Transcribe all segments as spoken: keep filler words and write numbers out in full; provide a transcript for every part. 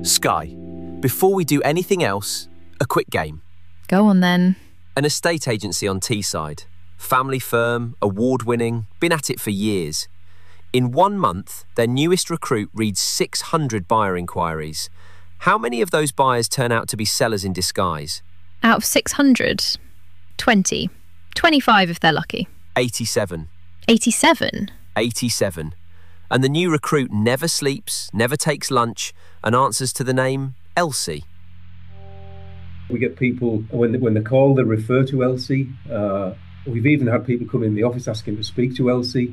Sky, before we do anything else, a quick game. Go on then. An estate agency on Teesside. Family firm, award-winning, been at it for years. In one month, their newest recruit reads six hundred buyer inquiries. How many of those buyers turn out to be sellers in disguise? Out of six hundred, twenty. twenty-five if they're lucky. eighty-seven. eighty-seven? eighty-seven. And the new recruit never sleeps, never takes lunch, and answers to the name Elsie. We get people, when they, when they call, they refer to Elsie. Uh, we've even had people come in the office asking to speak to Elsie.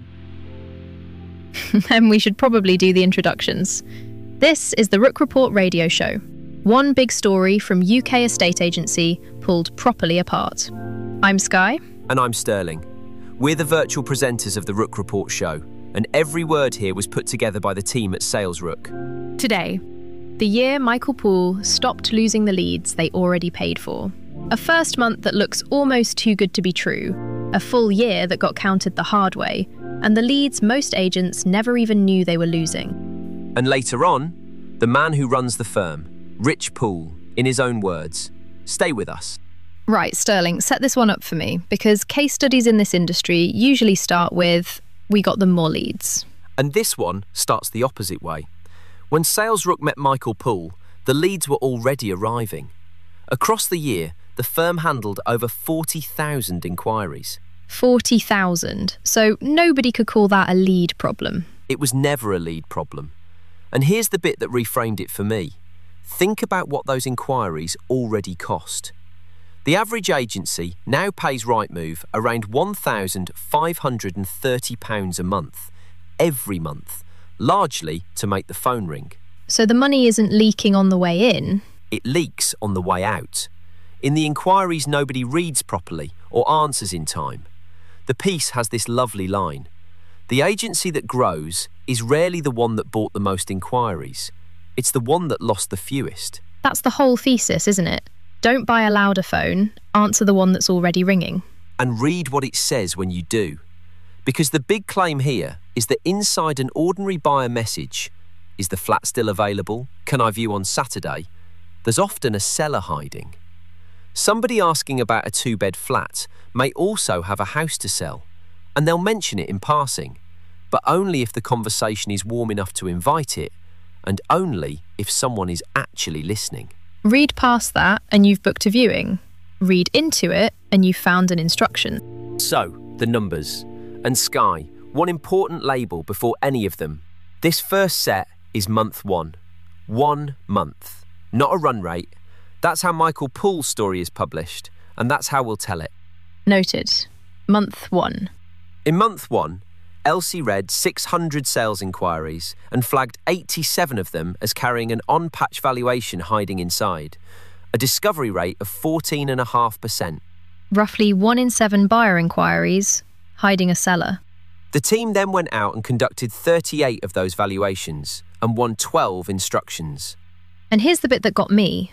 Then we should probably do the introductions. This is the Rook Report radio show. One big story from U K estate agency pulled properly apart. I'm Sky. And I'm Sterling. We're the virtual presenters of the Rook Report show, and every word here was put together by the team at Sales Rook. Today, the year Michael Poole stopped losing the leads they already paid for. A first month that looks almost too good to be true. A full year that got counted the hard way. And the leads most agents never even knew they were losing. And later on, the man who runs the firm, Rich Poole, in his own words. Stay with us. Right, Sterling, set this one up for me, because case studies in this industry usually start with, we got them more leads. And this one starts the opposite way. When Sales Rook met Michael Poole, the leads were already arriving. Across the year, the firm handled over forty thousand inquiries. forty thousand, so nobody could call that a lead problem. It was never a lead problem. And here's the bit that reframed it for me. Think about what those inquiries already cost. The average agency now pays Rightmove around one thousand five hundred thirty pounds a month, every month, largely to make the phone ring. So the money isn't leaking on the way in? It leaks on the way out. In the inquiries nobody reads properly or answers in time. The piece has this lovely line. The agency that grows is rarely the one that bought the most inquiries. It's the one that lost the fewest. That's the whole thesis, isn't it? Don't buy a louder phone, answer the one that's already ringing. And read what it says when you do. Because the big claim here is that inside an ordinary buyer message, is the flat still available? Can I view on Saturday? There's often a seller hiding. Somebody asking about a two-bed flat may also have a house to sell, and they'll mention it in passing, but only if the conversation is warm enough to invite it, and only if someone is actually listening. Read past that and you've booked a viewing. Read into it and you've found an instruction. So, the numbers. And Sky, one important label before any of them. This first set is month one. One month. Not a run rate. That's how Michael Poole's story is published, and that's how we'll tell it. Noted. Month one. In month one, Elsie read six hundred sales inquiries and flagged eighty-seven of them as carrying an on-patch valuation hiding inside, a discovery rate of fourteen point five percent. Roughly one in seven buyer inquiries, hiding a seller. The team then went out and conducted thirty-eight of those valuations and won twelve instructions. And here's the bit that got me.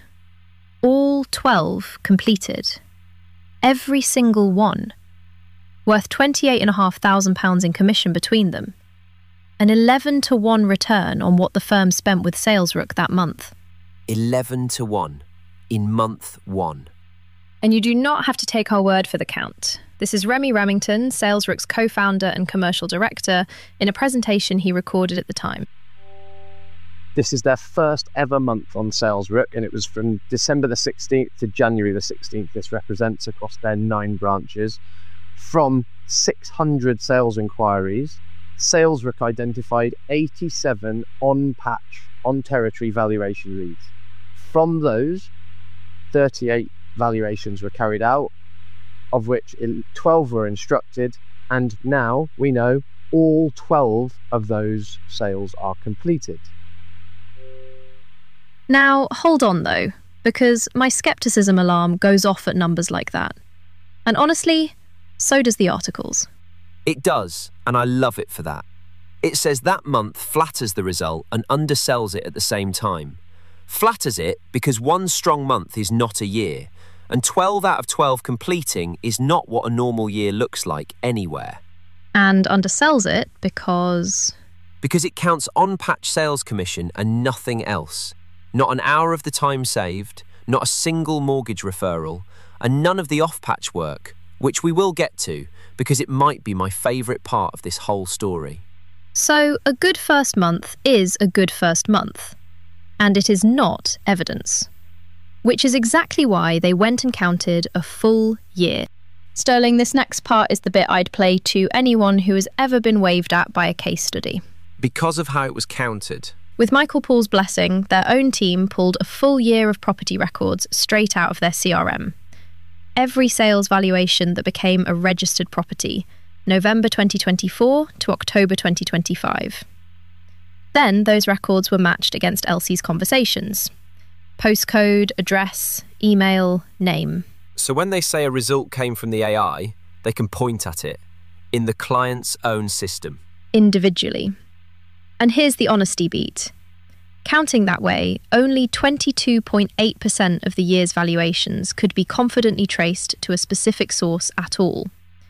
All twelve completed. Every single one. Worth twenty-eight thousand five hundred pounds in commission between them. An eleven to one return on what the firm spent with Sales Rook that month. eleven to one in month one. And you do not have to take our word for the count. This is Remy Remington, Sales Rook's co-founder and commercial director, in a presentation he recorded at the time. This is their first ever month on Sales Rook, and it was from December the sixteenth to January the sixteenth. This represents across their nine branches. From six hundred sales inquiries, Sales Rook identified eighty-seven on-patch, on-territory valuation leads. From those, thirty-eight valuations were carried out, of which twelve were instructed, and now we know all twelve of those sales are completed. Now, hold on though, because my scepticism alarm goes off at numbers like that. And honestly, so does the articles. It does, and I love it for that. It says that month flatters the result and undersells it at the same time. Flatters it because one strong month is not a year, and twelve out of twelve completing is not what a normal year looks like anywhere. And undersells it because... Because it counts on-patch sales commission and nothing else. Not an hour of the time saved, not a single mortgage referral, and none of the off-patch work, which we will get to because it might be my favourite part of this whole story. So, a good first month is a good first month, and it is not evidence, which is exactly why they went and counted a full year. Sterling, this next part is the bit I'd play to anyone who has ever been waved at by a case study. Because of how it was counted. With Michael Pool's blessing, their own team pulled a full year of property records straight out of their C R M. Every sales valuation that became a registered property, November twenty twenty-four to October twenty twenty-five. Then those records were matched against Elsie's conversations. Postcode, address, email, name. So when they say a result came from the A I, they can point at it in the client's own system. Individually. And here's the honesty beat. Counting that way, only twenty-two point eight percent of the year's valuations could be confidently traced to a specific source at all.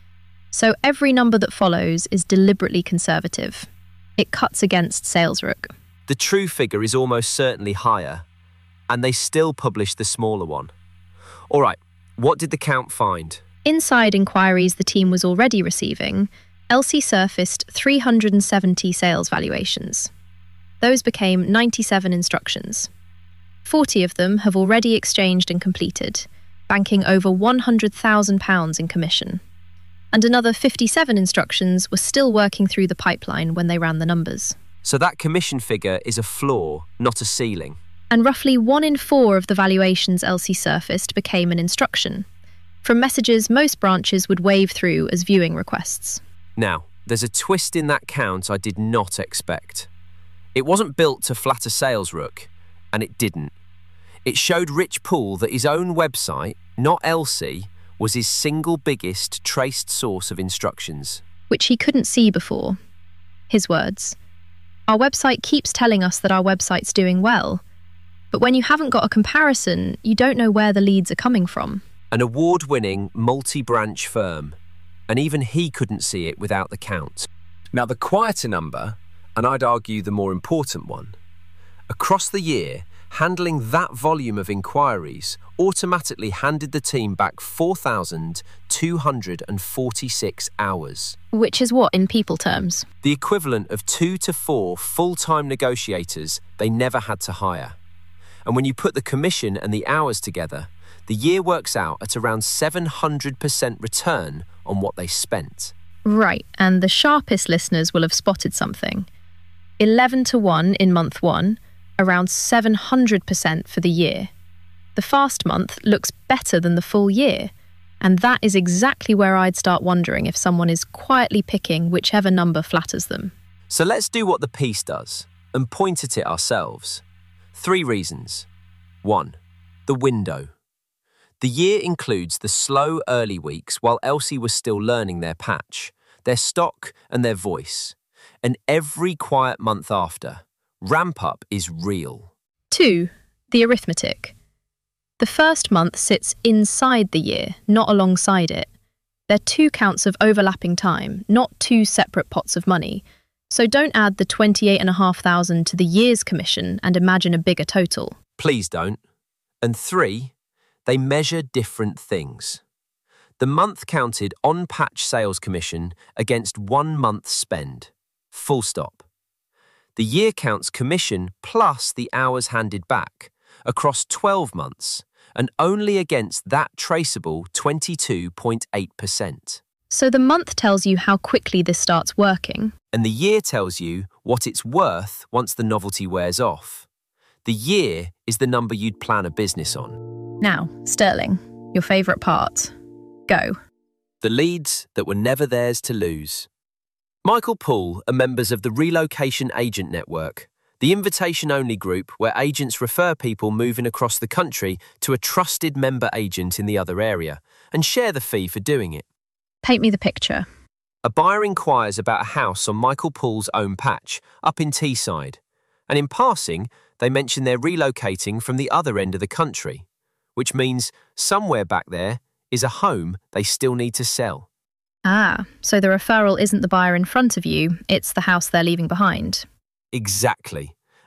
So every number that follows is deliberately conservative. It cuts against SalesRook. The true figure is almost certainly higher, and they still publish the smaller one. All right, what did the count find? Inside inquiries the team was already receiving, Elsie surfaced three hundred seventy sales valuations. Those became ninety-seven instructions. forty of them have already exchanged and completed, banking over one hundred thousand pounds in commission. And another fifty-seven instructions were still working through the pipeline when they ran the numbers. So that commission figure is a floor, not a ceiling. And roughly one in four of the valuations Elsie surfaced became an instruction, from messages most branches would wave through as viewing requests. Now, there's a twist in that count I did not expect. It wasn't built to flatter SalesRook, and it didn't. It showed Rich Pool that his own website, not Elsie, was his single biggest traced source of instructions. Which he couldn't see before. His words. Our website keeps telling us that our website's doing well, but when you haven't got a comparison, you don't know where the leads are coming from. An award-winning, multi-branch firm, and even he couldn't see it without the count. Now, the quieter number, and I'd argue the more important one, across the year, handling that volume of inquiries automatically handed the team back four thousand two hundred forty-six hours. Which is what in people terms? The equivalent of two to four full-time negotiators they never had to hire. And when you put the commission and the hours together, the year works out at around seven hundred percent return on what they spent. Right, and the sharpest listeners will have spotted something. eleven to one in month one, around seven hundred percent for the year. The fast month looks better than the full year, and that is exactly where I'd start wondering if someone is quietly picking whichever number flatters them. So let's do what the piece does and point at it ourselves. Three reasons. One, the window. The year includes the slow early weeks while Elsie was still learning their patch, their stock and their voice. And every quiet month after, ramp up is real. Two, the arithmetic. The first month sits inside the year, not alongside it. They're two counts of overlapping time, not two separate pots of money. So don't add the twenty-eight thousand five hundred to the year's commission and imagine a bigger total. Please don't. And three, they measure different things. The month counted on-patch sales commission against one month's spend. Full stop. The year counts commission plus the hours handed back across twelve months and only against that traceable twenty-two point eight percent. So the month tells you how quickly this starts working. And the year tells you what it's worth once the novelty wears off. The year is the number you'd plan a business on. Now, Sterling, your favourite part. Go. The leads that were never theirs to lose. Michael Pool are members of the Relocation Agent Network, the invitation-only group where agents refer people moving across the country to a trusted member agent in the other area and share the fee for doing it. Paint me the picture. A buyer inquires about a house on Michael Pool's own patch, up in Teesside, and in passing, they mention they're relocating from the other end of the country, which means somewhere back there is a home they still need to sell. Ah, so the referral isn't the buyer in front of you, it's the house they're leaving behind. Exactly.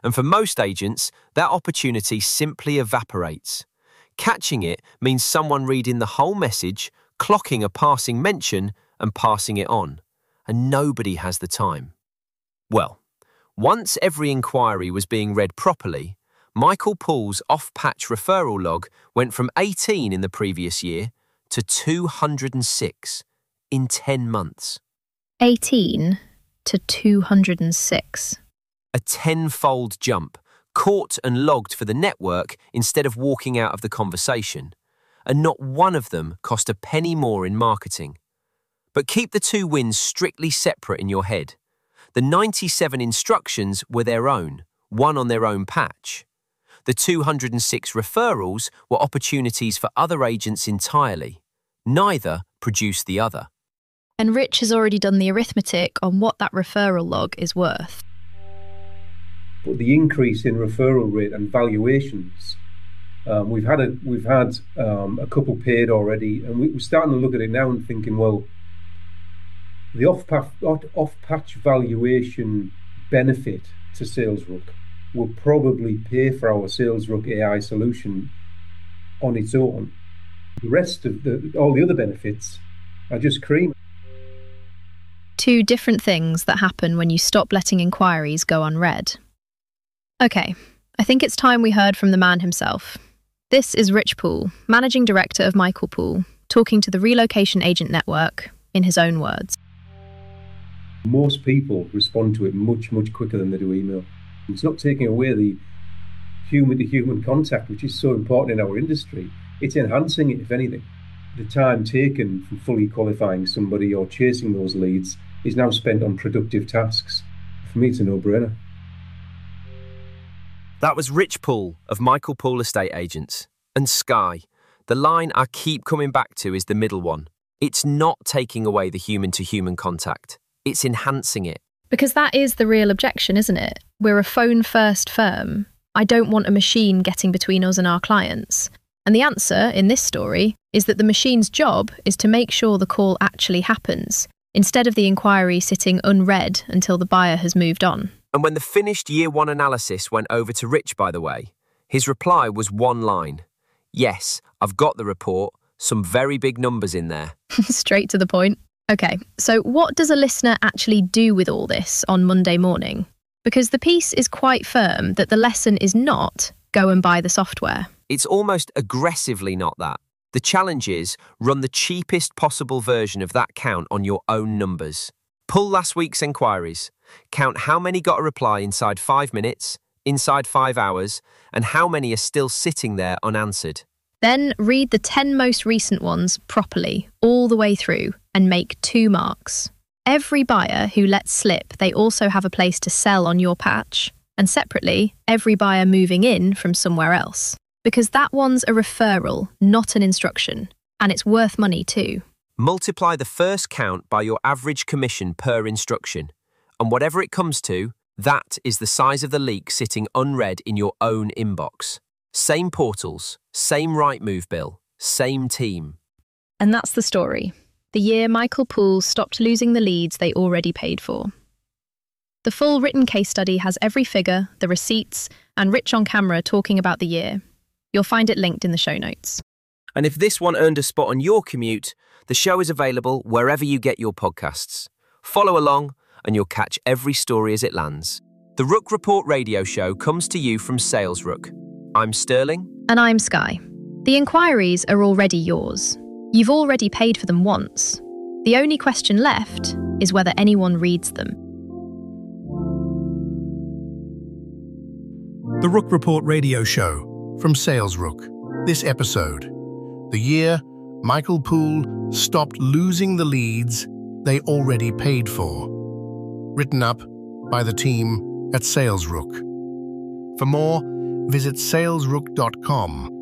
And for most agents, that opportunity simply evaporates. Catching it means someone reading the whole message, clocking a passing mention, and passing it on. And nobody has the time. Well, once every inquiry was being read properly, Michael Pool's off-patch referral log went from eighteen in the previous year to two hundred six in ten months. eighteen to two hundred six. A tenfold jump, caught and logged for the network instead of walking out of the conversation. And not one of them cost a penny more in marketing. But keep the two wins strictly separate in your head. The ninety-seven instructions were their own, one on their own patch. The two hundred six referrals were opportunities for other agents entirely. Neither produced the other. And Rich has already done the arithmetic on what that referral log is worth. But the increase in referral rate and valuations, um, we've had a we've had um, a couple paid already, and we, we're starting to look at it now and thinking, well, the off-patch, off-patch valuation benefit to SalesRook will probably pay for our SalesRook A I solution on its own. The rest of the all the other benefits are just cream. Two different things that happen when you stop letting inquiries go unread. Okay, I think it's time we heard from the man himself. This is Rich Pool, Managing Director of Michael Pool, talking to the Relocation Agent Network in his own words. Most people respond to it much, much quicker than they do email. It's not taking away the human-to-human contact, which is so important in our industry. It's enhancing it, if anything. The time taken from fully qualifying somebody or chasing those leads is now spent on productive tasks. For me, it's a no-brainer. That was Rich Pool of Michael Pool Estate Agents. And Sky, the line I keep coming back to is the middle one. It's not taking away the human-to-human contact. It's enhancing it. Because that is the real objection, isn't it? We're a phone-first firm. I don't want a machine getting between us and our clients. And the answer, in this story, is that the machine's job is to make sure the call actually happens, instead of the inquiry sitting unread until the buyer has moved on. And when the finished year one analysis went over to Rich, by the way, his reply was one line. Yes, I've got the report, some very big numbers in there. Straight to the point. Okay, so what does a listener actually do with all this on Monday morning? Because the piece is quite firm that the lesson is not go and buy the software. It's almost aggressively not that. The challenge is run the cheapest possible version of that count on your own numbers. Pull last week's enquiries. Count how many got a reply inside five minutes, inside five hours, and how many are still sitting there unanswered. Then read the ten most recent ones properly, all the way through, and make two marks. Every buyer who lets slip they also have a place to sell on your patch, and separately, every buyer moving in from somewhere else. Because that one's a referral, not an instruction, and it's worth money too. Multiply the first count by your average commission per instruction, and whatever it comes to, that is the size of the leak sitting unread in your own inbox. Same portals, same Rightmove bill, same team. And that's the story. The year Michael Pool stopped losing the leads they already paid for. The full written case study has every figure, the receipts, and Rich on camera talking about the year. You'll find it linked in the show notes. And if this one earned a spot on your commute, the show is available wherever you get your podcasts. Follow along and you'll catch every story as it lands. The Rook Report radio show comes to you from SalesRook. I'm Sterling. And I'm Sky. The inquiries are already yours. You've already paid for them once. The only question left is whether anyone reads them. The Rook Report radio show from SalesRook. This episode, the year Michael Pool stopped losing the leads they already paid for. Written up by the team at SalesRook. For more, visit salesrook dot com